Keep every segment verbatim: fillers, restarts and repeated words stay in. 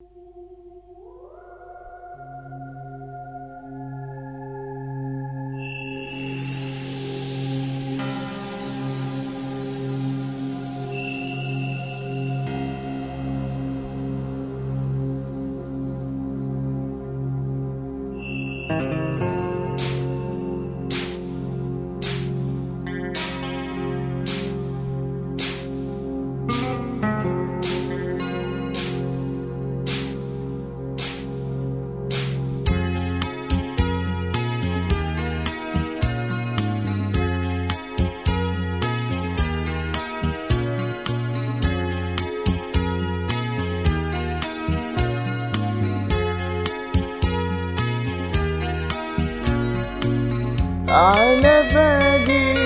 على بالي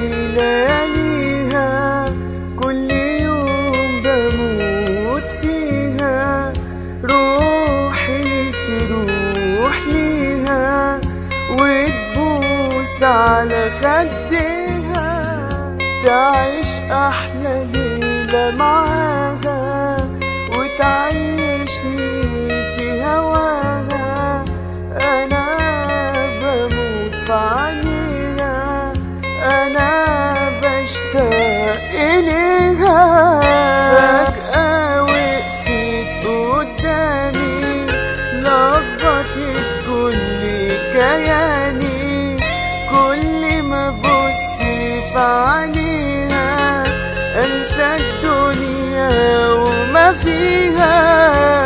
لياليها كل يوم بموت فيها، روحي تروح ليها وتبوس على خدها، تعيش أحلى ليلة معاها وتعيشني في هواها. أنا بموت في عينيها، أنا بشتاق إليها. فجأة وقفت قدامي لخبطت كل كياني، كل ما أبص في عينيها أنسى الدنيا وما فيها.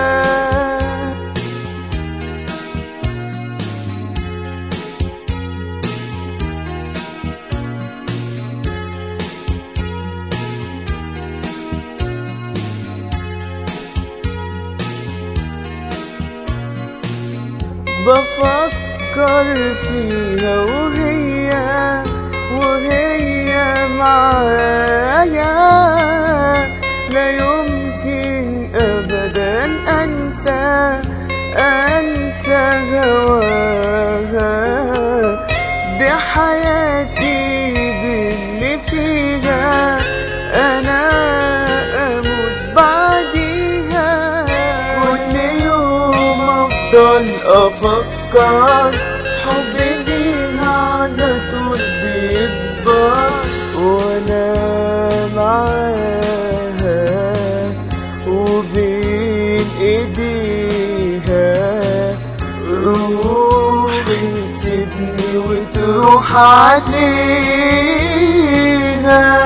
بفكر فيها وهي وهي معايا، لا يمكن أبدا أنسى أنسى هواها. دي حياتي باللي فيها، أنا أموت بعديها. كل يوم أفضل أفكر حبي ليها على طول بيكبر، وأنا معاها وبين إيديها روحي تسيبني وتروح عليها.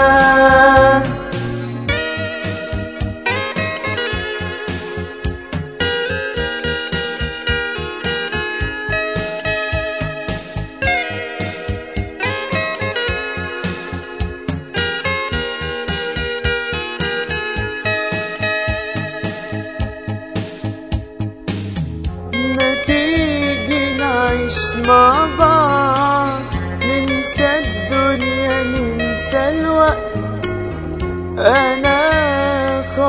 نعيش مع بعض، ننسى الدنيا ننسى الوقت. أنا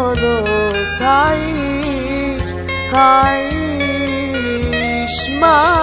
خلاص هعيش هعيش مع